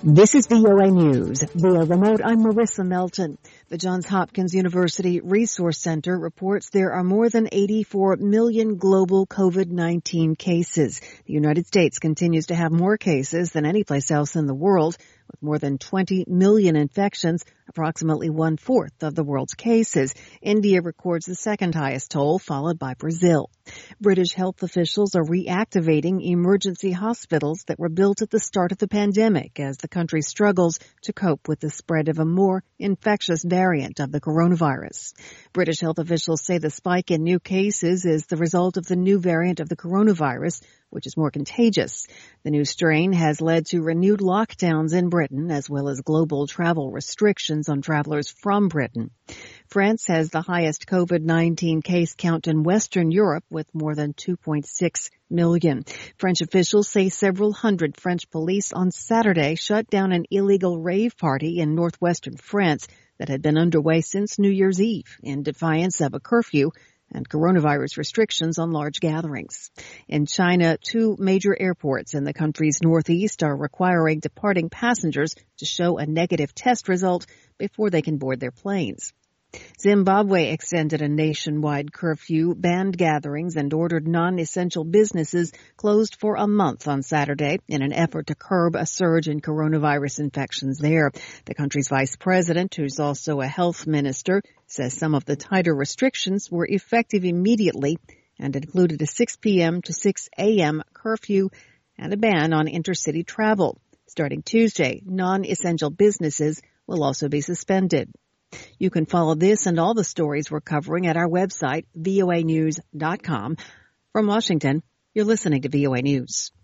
This is VOA News. Via remote, I'm Marissa Melton. The Johns Hopkins University Resource Center reports there are more than 84 million global COVID-19 cases. The United States continues to have more cases than any place else in the world, with more than 20 million infections, approximately one-fourth of the world's cases. India records the second highest toll, followed by Brazil. British health officials are reactivating emergency hospitals that were built at the start of the pandemic as the country struggles to cope with the spread of a more infectious variant of the coronavirus. British health officials say the spike in new cases is the result of the new variant of the coronavirus, which is more contagious. The new strain has led to renewed lockdowns in Britain, as well as global travel restrictions on travelers from Britain. France has the highest COVID-19 case count in Western Europe, with more than 2.6 million. French officials say several hundred French police on Saturday shut down an illegal rave party in northwestern France that had been underway since New Year's Eve in defiance of a curfew and coronavirus restrictions on large gatherings. In China, two major airports in the country's northeast are requiring departing passengers to show a negative test result before they can board their planes. Zimbabwe extended a nationwide curfew, banned gatherings, and ordered non-essential businesses closed for a month on Saturday in an effort to curb a surge in coronavirus infections there. The country's vice president, who's also a health minister, says some of the tighter restrictions were effective immediately and included a 6 p.m. to 6 a.m. curfew and a ban on intercity travel. Starting Tuesday, non-essential businesses will also be suspended. You can follow this and all the stories we're covering at our website, voanews.com. From Washington, you're listening to VOA News.